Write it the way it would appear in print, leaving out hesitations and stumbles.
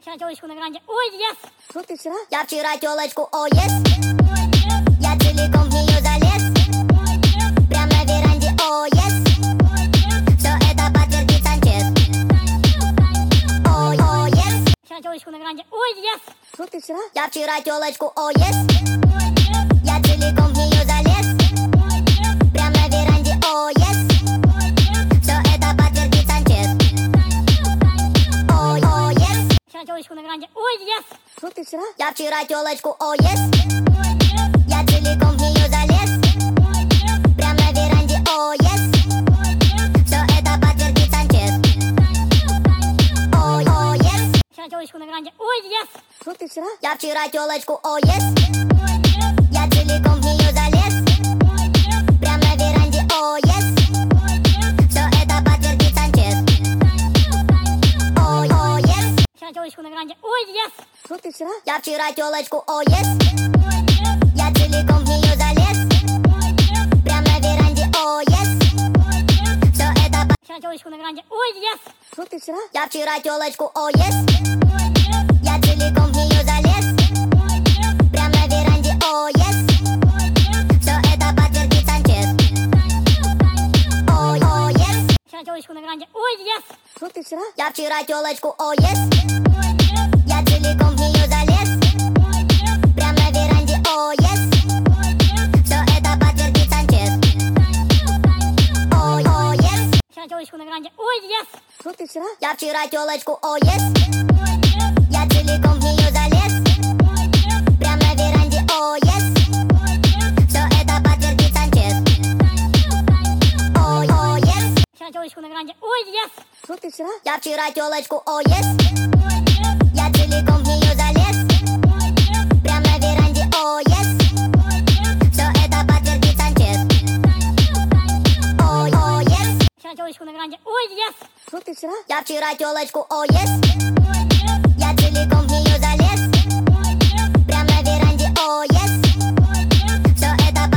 Вчера телочку на веранде. Ой, yes! Что ты вчера? Я вчера телочку, о, yes. Я целиком в нее залез. Прям на веранде, о, yes. Все это подтвердит Санчес. О, yes. Вчера телочку на веранде. Ой, yes! Что ты вчера? Я вчера телочку, о, yes. Я целиком в нее залез. Прям на веранде, о, yes. Все это подтвердит Санчес. О, yes. Вчера телочку на веранде. Ой, yes! Что ты вчера? Я вчера телочку, о, yes. Я целиком в нее залез. Прям на веранде, о, yes. Все это подтвердит Санчес. О, yes. Вчера телочку на веранде. Ой, yes! Что ты вчера? Я вчера телочку, о, yes. Я целиком в нее залез. Прям на веранде, о, yes. Все это подтвердит Санчес. О, yes. Вчера телочку на веранде. Ой, yes! Что ты вчера? Я вчера телочку, о, yes. Я целиком в нее залез. Прям на веранде, о, yes. Все это Вчера телочку на веранде. Ой, yes! Что ты вчера? Я вчера телочку, о, yes. Я целиком в нее залез. Прям на веранде, о, yes. Все это подтвердит Санчес. О, yes. Вчера телочку на веранде. Ой, yes! Что ты вчера? Я вчера телочку, о, yes. Я целиком в нее залез. Прям на веранде, о, yes. Все это подтвердит Санчес. О, yes. Вчера телочку на веранде. Ой, yes! Что ты вчера? Я вчера телочку, о, yes. Я целиком в нее залез. Прям на веранде, о, yes. Все это подтвердит Санчес. О, yes. Вчера телочку на веранде. Ой, yes! Что ты вчера? Я вчера телочку, о, yes. Я целиком в нее залез. Прям на веранде, о, yes. Все это подтвердит Санчес. О, yes. Вчера телочку на веранде. Ой, yes! Что ты вчера? Я вчера телочку, о, yes. Я целиком